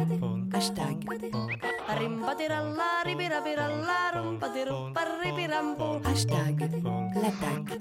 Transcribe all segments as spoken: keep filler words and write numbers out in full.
Hashtag. Hashtag l'attaque.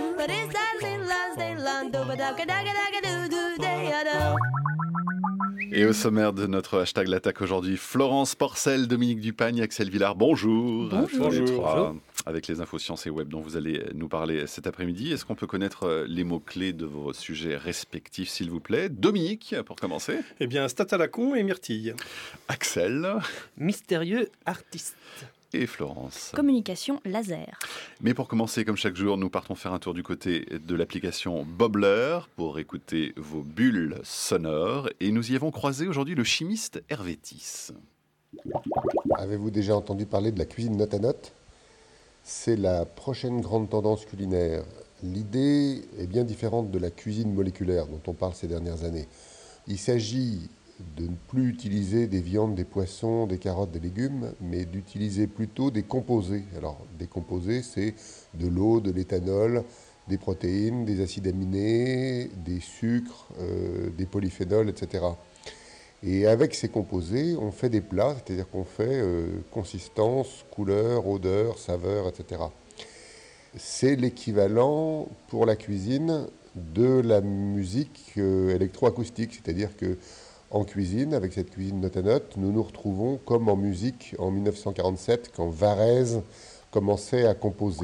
Et au sommaire de notre hashtag l'attaque aujourd'hui, Florence Porcel, Dominique Dupagne, Axel Villard, bonjour. Bonjour. À tous les Bonjour. trois, Bonjour. avec les infos sciences et web dont vous allez nous parler cet après-midi. Est-ce qu'on peut connaître les mots-clés de vos sujets respectifs, s'il vous plaît? Dominique, pour commencer. Eh bien, Stat à la con et Myrtille. Axel. Mystérieux artiste. Et Florence. Communication laser. Mais pour commencer, comme chaque jour, nous partons faire un tour du côté de l'application Bobbler pour écouter vos bulles sonores. Et nous y avons croisé aujourd'hui le chimiste Hervétis. Avez-vous déjà entendu parler de la cuisine note à note ? C'est la prochaine grande tendance culinaire. L'idée est bien différente de la cuisine moléculaire dont on parle ces dernières années. Il s'agit de ne plus utiliser des viandes, des poissons, des carottes, des légumes, mais d'utiliser plutôt des composés. Alors, des composés, c'est de l'eau, de l'éthanol, des protéines, des acides aminés, des sucres, euh, des polyphénols, et cetera. Et avec ces composés, on fait des plats, c'est-à-dire qu'on fait euh, consistance, couleur, odeur, saveur, et cetera. C'est l'équivalent pour la cuisine de la musique euh, électroacoustique, c'est-à-dire que en cuisine, avec cette cuisine note à note, nous nous retrouvons comme en musique en dix-neuf cent quarante-sept, quand Varèse commençait à composer.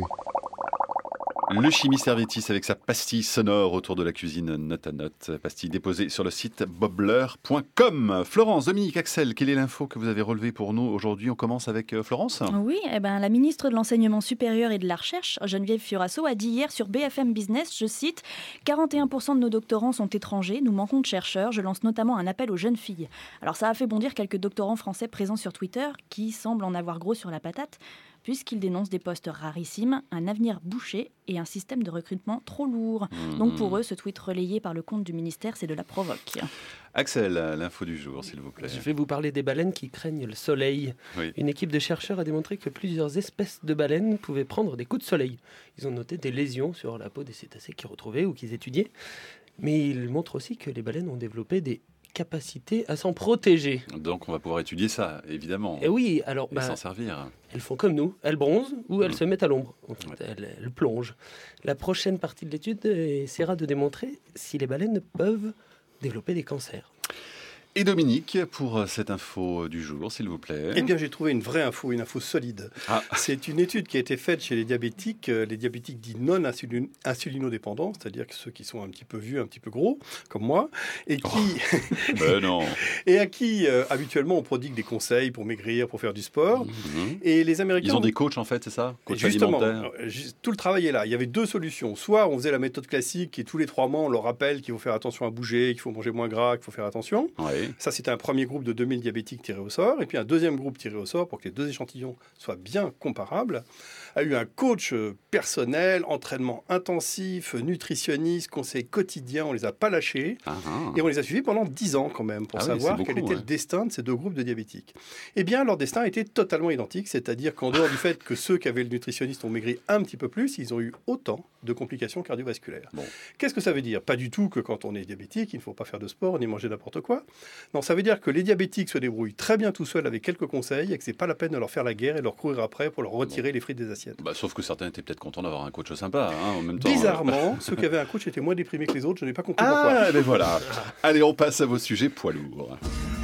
Le chimiste Hervétis avec sa pastille sonore autour de la cuisine note à note, pastille déposée sur le site bobbler point com. Florence, Dominique, Axel, quelle est l'info que vous avez relevée pour nous aujourd'hui? On commence avec Florence. Oui, eh ben, la ministre de l'Enseignement supérieur et de la Recherche, Geneviève Fioraso, a dit hier sur B F M Business, je cite, « quarante et un pour cent de nos doctorants sont étrangers, nous manquons de chercheurs, je lance notamment un appel aux jeunes filles. » Alors ça a fait bondir quelques doctorants français présents sur Twitter qui semblent en avoir gros sur la patate, puisqu'ils dénoncent des postes rarissimes, un avenir bouché et un système de recrutement trop lourd. Mmh. Donc pour eux, ce tweet relayé par le compte du ministère, c'est de la provoque. Axel, l'info du jour, s'il vous plaît. Je vais vous parler des baleines qui craignent le soleil. Oui. Une équipe de chercheurs a démontré que plusieurs espèces de baleines pouvaient prendre des coups de soleil. Ils ont noté des lésions sur la peau des cétacés qu'ils retrouvaient ou qu'ils étudiaient. Mais ils montrent aussi que les baleines ont développé des capacité à s'en protéger. Donc on va pouvoir étudier ça, évidemment. Et oui, alors et bah, s'en servir. Elles font comme nous, elles bronzent ou elles mmh. se mettent à l'ombre. En fait, ouais. elles, elles plongent. La prochaine partie de l'étude essaiera de démontrer si les baleines peuvent développer des cancers. Et Dominique, pour cette info du jour, s'il vous plaît. Eh bien, j'ai trouvé une vraie info, une info solide. Ah. C'est une étude qui a été faite chez les diabétiques, les diabétiques dits non insulin- insulinodépendants, c'est-à-dire que ceux qui sont un petit peu vieux, un petit peu gros, comme moi, et qui, oh. ben non. et à qui euh, habituellement on prodigue des conseils pour maigrir, pour faire du sport. Mm-hmm. Et les Américains, ils ont des coachs en fait, c'est ça, coach justement, alimentaire. Tout le travail est là. Il y avait deux solutions. Soit on faisait la méthode classique et tous les trois mois on leur rappelle qu'il faut faire attention à bouger, qu'il faut manger moins gras, qu'il faut faire attention. Ouais. Ça, c'était un premier groupe de deux mille diabétiques tirés au sort. Et puis un deuxième groupe tiré au sort pour que les deux échantillons soient bien comparables. A eu un coach personnel, entraînement intensif, nutritionniste, conseil quotidien. On ne les a pas lâchés. Uh-huh. Et on les a suivis pendant dix ans quand même pour ah savoir oui, beaucoup, quel était ouais. le destin de ces deux groupes de diabétiques. Eh bien, leur destin était totalement identique. C'est-à-dire qu'en dehors du fait que ceux qui avaient le nutritionniste ont maigri un petit peu plus, ils ont eu autant de complications cardiovasculaires. Bon. Qu'est-ce que ça veut dire? Pas du tout que quand on est diabétique, il ne faut pas faire de sport ni manger n'importe quoi. Non, ça veut dire que les diabétiques se débrouillent très bien tout seuls avec quelques conseils et que ce n'est pas la peine de leur faire la guerre et de leur courir après pour leur retirer bon. les frites des assiettes. Bah, sauf que certains étaient peut-être contents d'avoir un coach sympa. Hein, en même temps, bizarrement, euh... ceux qui avaient un coach étaient moins déprimés que les autres. Je n'ai pas compris pourquoi. Ah, mais voilà. Allez, on passe à vos sujets poids lourds.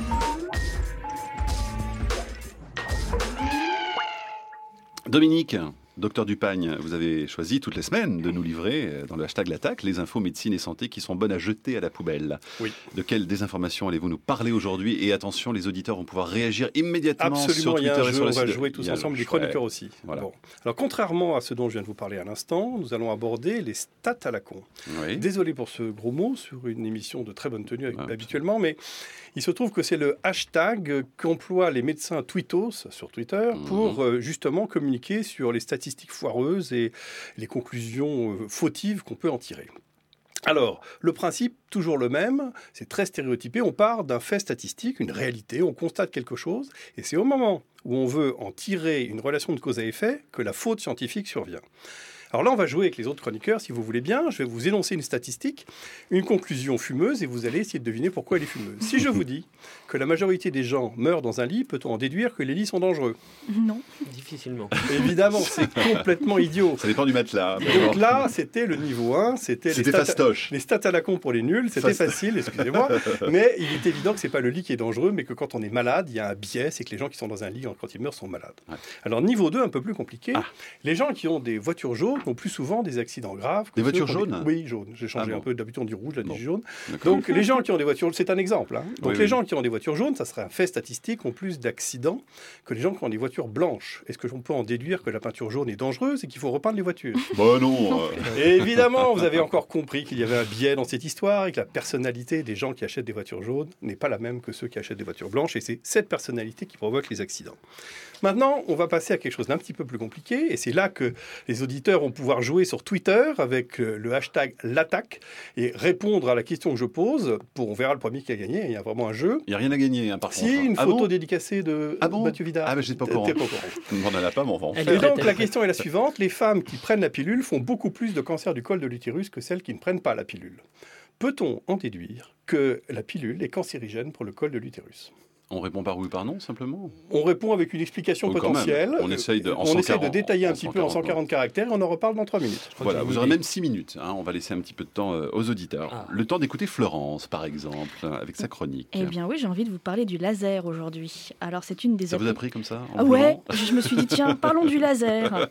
Dominique, docteur Dupagne, vous avez choisi toutes les semaines de nous livrer, dans le hashtag l'attaque, les infos médecine et santé qui sont bonnes à jeter à la poubelle. Oui. De quelles désinformations allez-vous nous parler aujourd'hui? Et attention, les auditeurs vont pouvoir réagir immédiatement Absolument, sur Twitter il y a un et jeu, sur la on va site. jouer tous ensemble, les chroniqueurs aussi. Voilà. Bon. Alors, contrairement à ce dont je viens de vous parler à l'instant, nous allons aborder les stats à la con. Oui. Désolé pour ce gros mot sur une émission de très bonne tenue ouais, habituellement, mais il se trouve que c'est le hashtag qu'emploient les médecins tweetos sur Twitter mmh. pour euh, justement communiquer sur les statistiques foireuses et les conclusions euh, fautives qu'on peut en tirer. Alors, le principe, toujours le même, c'est très stéréotypé, on part d'un fait statistique, une réalité, on constate quelque chose, et c'est au moment où on veut en tirer une relation de cause à effet que la faute scientifique survient. Alors là, on va jouer avec les autres chroniqueurs, si vous voulez bien. Je vais vous énoncer une statistique, une conclusion fumeuse, et vous allez essayer de deviner pourquoi elle est fumeuse. Si je vous dis que la majorité des gens meurent dans un lit, peut-on en déduire que les lits sont dangereux ? Non. Difficilement. Évidemment, c'est complètement idiot. Ça dépend du matelas. Donc là, c'était le niveau un, c'était, C'était les, stats, fastoche. les stats à la con pour les nuls, c'était Fast... facile, excusez-moi. Mais il est évident que ce n'est pas le lit qui est dangereux, mais que quand on est malade, il y a un biais, c'est que les gens qui sont dans un lit, quand ils meurent, sont malades. Ouais. Alors niveau deux, un peu plus compliqué, ah. les gens qui ont des voitures jaunes ont plus souvent des accidents graves. Des voitures jaunes des... Oui, jaunes. J'ai changé ah bon. un peu, d'habitude on dit rouge, là on dit jaune. D'accord. Donc les gens qui ont des voitures, c'est un exemple. Hein. Donc oui, les oui. gens qui ont des voitures jaunes, ça serait un fait statistique, ont plus d'accidents que les gens qui ont des voitures blanches. Est-ce que l'on peut en déduire que la peinture jaune est dangereuse et qu'il faut repeindre les voitures ? Bon non. Euh... Et évidemment, vous avez encore compris qu'il y avait un biais dans cette histoire et que la personnalité des gens qui achètent des voitures jaunes n'est pas la même que ceux qui achètent des voitures blanches, et c'est cette personnalité qui provoque les accidents. Maintenant, on va passer à quelque chose d'un petit peu plus compliqué, et c'est là que les auditeurs vont pouvoir jouer sur Twitter avec le hashtag l'attaque et répondre à la question que je pose. Pour, on verra le premier qui a gagné, il y a vraiment un jeu. Il n'y a rien à gagner, hein, par si, contre. Si, une ah photo bon dédicacée de ah bon Mathieu Vidard. Ah ben, je n'étais pas au courant. pas au courant. On n'en a pas, mais on va en Et faire. donc, la question est la suivante. Les femmes qui prennent la pilule font beaucoup plus de cancer du col de l'utérus que celles qui ne prennent pas la pilule. Peut-on en déduire que la pilule est cancérigène pour le col de l'utérus ? On répond par oui ou par non, simplement ? On répond avec une explication oui, potentielle. On essaye de, en on essaye de quarante, détailler un en petit peu en cent quarante caractères et on en reparle dans trois minutes. Voilà, vous aurez même six minutes. Hein, on va laisser un petit peu de temps euh, aux auditeurs. Ah. Le temps d'écouter Florence, par exemple, avec sa chronique. Eh bien oui, j'ai envie de vous parler du laser aujourd'hui. Alors c'est une des... Ça appli... vous a pris comme ça Ah ouais, je me suis dit, tiens, parlons du laser.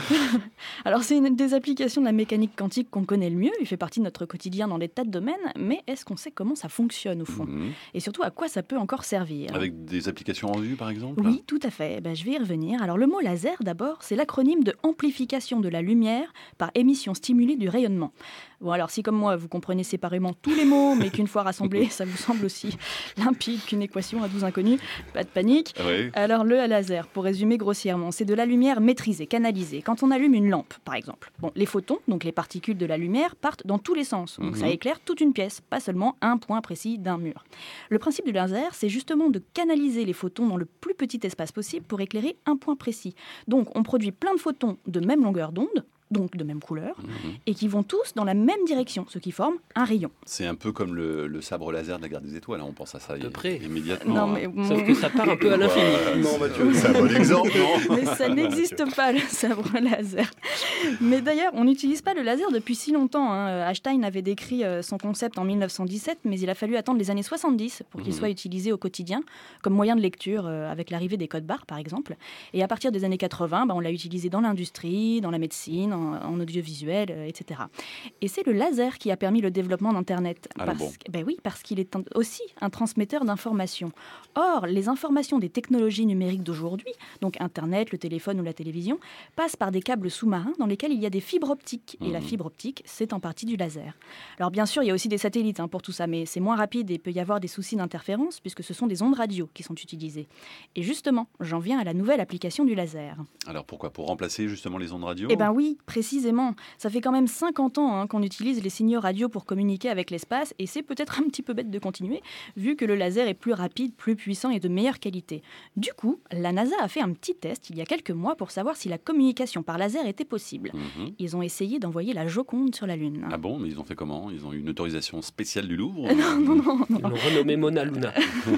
Alors c'est une des applications de la mécanique quantique qu'on connaît le mieux. Il fait partie de notre quotidien dans des tas de domaines. Mais est-ce qu'on sait comment ça fonctionne au fond ? mmh. Et surtout, à quoi ça peut encore servir ? Avec des applications en vue, par exemple ? Oui, tout à fait. Ben, je vais y revenir. Alors, le mot laser, d'abord, c'est l'acronyme de amplification de la lumière par émission stimulée du rayonnement. Bon, alors, si comme moi, vous comprenez séparément tous les mots, mais qu'une fois rassemblés, ça vous semble aussi limpide qu'une équation à douze inconnus, pas de panique. Oui. Alors, le laser, pour résumer grossièrement, c'est de la lumière maîtrisée, canalisée. Quand on allume une lampe, par exemple, bon, les photons, donc les particules de la lumière, partent dans tous les sens. Donc, mm-hmm. ça éclaire toute une pièce, pas seulement un point précis d'un mur. Le principe du laser, c'est justement de canaliser les photons dans le plus petit espace possible pour éclairer un point précis. Donc, on produit plein de photons de même longueur d'onde, donc de même couleur, mmh. et qui vont tous dans la même direction, ce qui forme un rayon. C'est un peu comme le, le sabre laser de la guerre des étoiles, hein. On pense à ça y, près. immédiatement. Non, mais, hein. Sauf que ça part un peu à l'infini. Ouais, non, Mathieu, c'est un bon exemple, non ? Mais ça n'existe pas, le sabre laser. Mais d'ailleurs, on n'utilise pas le laser depuis si longtemps. Hein. Einstein avait décrit son concept en mille neuf cent dix-sept, mais il a fallu attendre les années soixante-dix pour qu'il mmh. soit utilisé au quotidien, comme moyen de lecture, euh, avec l'arrivée des codes barres, par exemple. Et à partir des années quatre-vingts, bah, on l'a utilisé dans l'industrie, dans la médecine, en, en audiovisuel, euh, et cetera. Et c'est le laser qui a permis le développement d'Internet. Ah parce, bon. ben oui, parce qu'il est un, aussi un transmetteur d'informations. Or, les informations des technologies numériques d'aujourd'hui, donc Internet, le téléphone ou la télévision, passent par des câbles sous-marins dans lesquels il y a des fibres optiques. Et mmh. la fibre optique, c'est en partie du laser. Alors bien sûr, il y a aussi des satellites hein, pour tout ça, mais c'est moins rapide et il peut y avoir des soucis d'interférence puisque ce sont des ondes radio qui sont utilisées. Et justement, j'en viens à la nouvelle application du laser. Alors pourquoi ? Pour remplacer justement les ondes radio ? Eh bien oui, précisément. Ça fait quand même cinquante ans hein, qu'on utilise les signaux radio pour communiquer avec l'espace et c'est peut-être un petit peu bête de continuer vu que le laser est plus rapide, plus puissant et de meilleure qualité. Du coup, la NASA a fait un petit test il y a quelques mois pour savoir si la communication par laser était possible. Mmh. Ils ont essayé d'envoyer la Joconde sur la Lune. Ah bon ? Mais ils ont fait comment ? Ils ont eu une autorisation spéciale du Louvre ? Non, non, non. non. Ils l'ont renommé Mona Luna.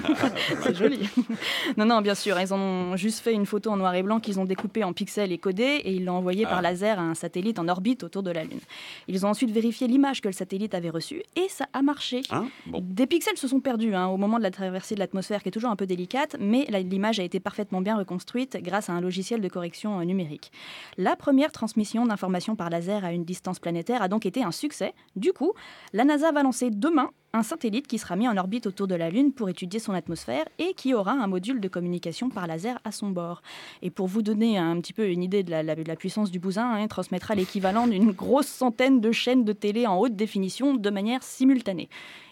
C'est joli. Non, non, bien sûr. Ils en ont juste fait une photo en noir et blanc qu'ils ont découpée en pixels et codée et ils l'ont envoyée ah. par laser à un satellite en orbite autour de la Lune. Ils ont ensuite vérifié l'image que le satellite avait reçue et ça a marché. Hein bon. Des pixels se sont perdus hein, au moment de la traversée de l'atmosphère qui est toujours un peu délicate, mais la, l'image a été parfaitement bien reconstruite grâce à un logiciel de correction euh, numérique. La première transmission d'informations par laser à une distance planétaire a donc été un succès. Du coup, la NASA va lancer demain un satellite qui sera mis en orbite autour de la Lune pour étudier son atmosphère et qui aura un module de communication par laser à son bord. Et pour vous donner un petit peu une idée de la, la, de la puissance du bousin, hein, il transmettra l'équivalent d'une grosse centaine de chaînes de télé en haute définition de manière simultanée.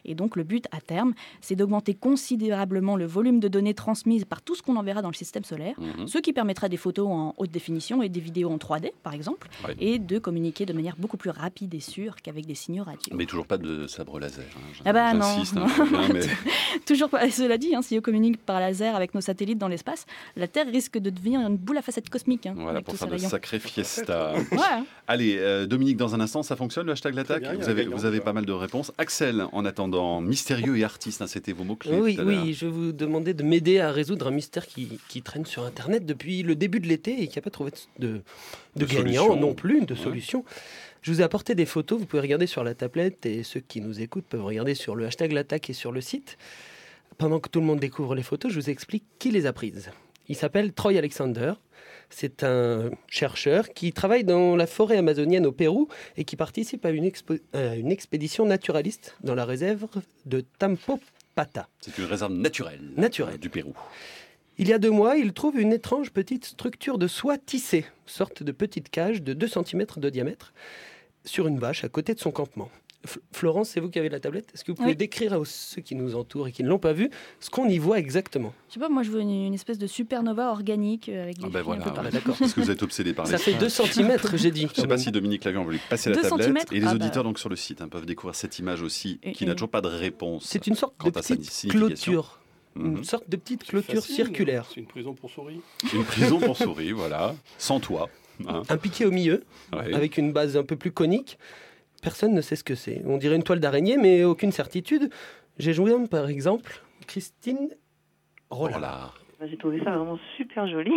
Et donc le but à terme, c'est d'augmenter considérablement le volume de données transmises par tout ce qu'on enverra dans le système solaire, mmh. ce qui permettra des photos en haute définition et des vidéos en trois D, par exemple, ouais. et de communiquer de manière beaucoup plus rapide et sûre qu'avec des signaux radio. Mais toujours pas de sabre laser. Hein. Ah bah non, hein, bien, mais... toujours pas. Cela dit, hein, si on communique par laser avec nos satellites dans l'espace, la Terre risque de devenir une boule à facettes cosmiques. Hein, voilà, pour faire de sacrées fiestas. Ouais. Allez, euh, Dominique, dans un instant, ça fonctionne le hashtag l'attaque. Bien, vous avez, gagnant, vous avez pas mal de réponses. Axel, en attendant, mystérieux et artiste, hein, c'était vos mots-clés. Oui, oui, je vous demandais de m'aider à résoudre un mystère qui, qui traîne sur Internet depuis le début de l'été et qui n'a pas trouvé de, de, de, de gagnant non plus, de ouais. solution. Je vous ai apporté des photos, vous pouvez regarder sur la tablette et ceux qui nous écoutent peuvent regarder sur le hashtag l'attaque et sur le site. Pendant que tout le monde découvre les photos, je vous explique qui les a prises. Il s'appelle Troy Alexander. C'est un chercheur qui travaille dans la forêt amazonienne au Pérou et qui participe à une, expo- à une expédition naturaliste dans la réserve de Tampopata. C'est une réserve naturelle, naturelle. du Pérou. Il y a deux mois, il trouve une étrange petite structure de soie tissée, sorte de petite cage de deux centimètres de diamètre, sur une bâche à côté de son campement. F- Florence, c'est vous qui avez la tablette. Est-ce que vous pouvez oui. décrire à ceux qui nous entourent et qui ne l'ont pas vu ce qu'on y voit exactement ? Je sais pas, moi je vois une, une espèce de supernova organique avec des ah ben voilà, un peu ouais. D'accord. Parce que vous êtes obsédé par les ça fait deux centimètres, j'ai dit. Je ne sais pas si Dominique l'a vu, on va lui passer la tablette. Et les ah auditeurs bah... donc sur le site hein, peuvent découvrir cette image aussi, et, qui et... n'a toujours pas de réponse. C'est une sorte de petite clôture. Une clôture, de petite clôture facile, circulaire. C'est une prison pour souris. Une prison pour souris, voilà, sans toit. Hein. Un piquet au milieu, ouais. avec une base un peu plus conique. Personne ne sait ce que c'est. On dirait une toile d'araignée, mais aucune certitude. J'ai joué, par exemple, Christine Rollard. Rollard. J'ai trouvé ça vraiment super joli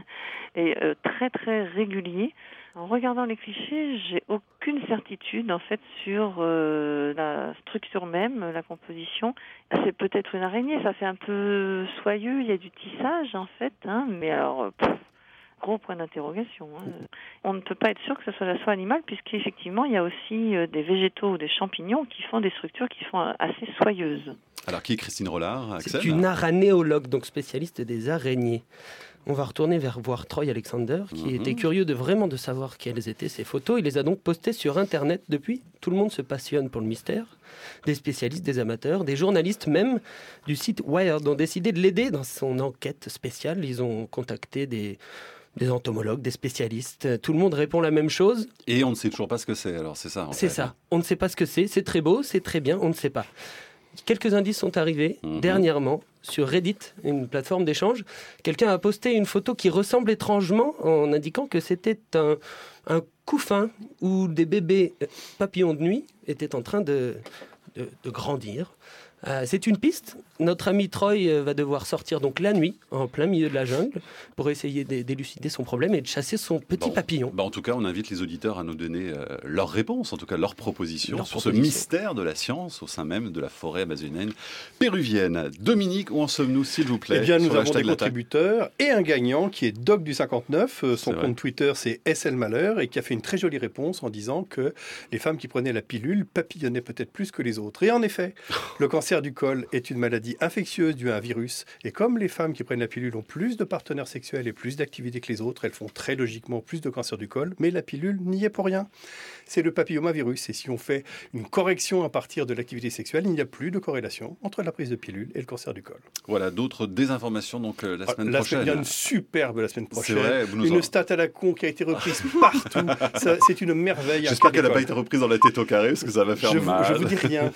et euh, très très régulier. En regardant les clichés, j'ai aucune certitude en fait sur euh, la structure même, la composition. C'est peut-être une araignée, ça fait un peu soyeux, il y a du tissage en fait, hein, mais alors pff, gros point d'interrogation. Hein. On ne peut pas être sûr que ce soit la soie animale puisqu'effectivement il y a aussi euh, des végétaux ou des champignons qui font des structures qui sont assez soyeuses. Alors qui est Christine Rollard, Axel ? C'est une aranéologue, donc spécialiste des araignées. On va retourner vers voir Troy Alexander, qui mmh. était curieux de vraiment de savoir quelles étaient ces photos. Il les a donc postées sur Internet depuis. Tout le monde se passionne pour le mystère. Des spécialistes, des amateurs, des journalistes même du site Wired ont décidé de l'aider dans son enquête spéciale. Ils ont contacté des, des entomologues, des spécialistes. Tout le monde répond la même chose. Et on ne sait toujours pas ce que c'est, alors c'est ça en C'est fait. ça. On ne sait pas ce que c'est. C'est très beau, c'est très bien, on ne sait pas. Quelques indices sont arrivés mmh. dernièrement sur Reddit, une plateforme d'échange. Quelqu'un a posté une photo qui ressemble étrangement en indiquant que c'était un, un couffin où des bébés papillons de nuit étaient en train de, de, de grandir. Euh, c'est une piste. Notre ami Troy va devoir sortir donc la nuit, en plein milieu de la jungle, pour essayer d'élucider son problème et de chasser son petit bon, papillon. Bah en tout cas, on invite les auditeurs à nous donner euh, leurs réponses, en tout cas leurs propositions Leur sur proposition. ce mystère de la science au sein même de la forêt amazonienne péruvienne. Dominique, où en sommes-nous, s'il vous plaît ? Eh bien, nous avons des contributeurs et un gagnant qui est Doc du cinquante-neuf. Euh, son c'est compte vrai. Twitter, c'est S L Malheur, et qui a fait une très jolie réponse en disant que les femmes qui prenaient la pilule papillonnaient peut-être plus que les autres. Et en effet, le cancer du col est une maladie infectieuse due à un virus. Et comme les femmes qui prennent la pilule ont plus de partenaires sexuels et plus d'activités que les autres, elles font très logiquement plus de cancer du col. Mais la pilule n'y est pour rien. C'est le papillomavirus. Et si on fait une correction à partir de l'activité sexuelle, il n'y a plus de corrélation entre la prise de pilule et le cancer du col. Voilà, d'autres désinformations donc euh, la semaine la prochaine. Il y a une superbe la semaine prochaine. C'est vrai, vous nous une en... stat à la con qui a été reprise partout. Ça, c'est une merveille. J'espère qu'elle n'a pas été reprise dans la tête au carré parce que ça va faire je mal. Vous, je vous dis rien.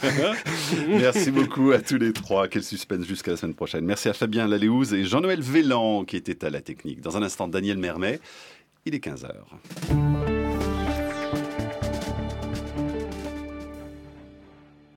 Merci beaucoup à tous les trois. Quel suspense jusqu'à la semaine prochaine. Merci à Fabien Laléouz et Jean-Noël Vélan qui étaient à la technique. Dans un instant, Daniel Mermet. Il est quinze heures.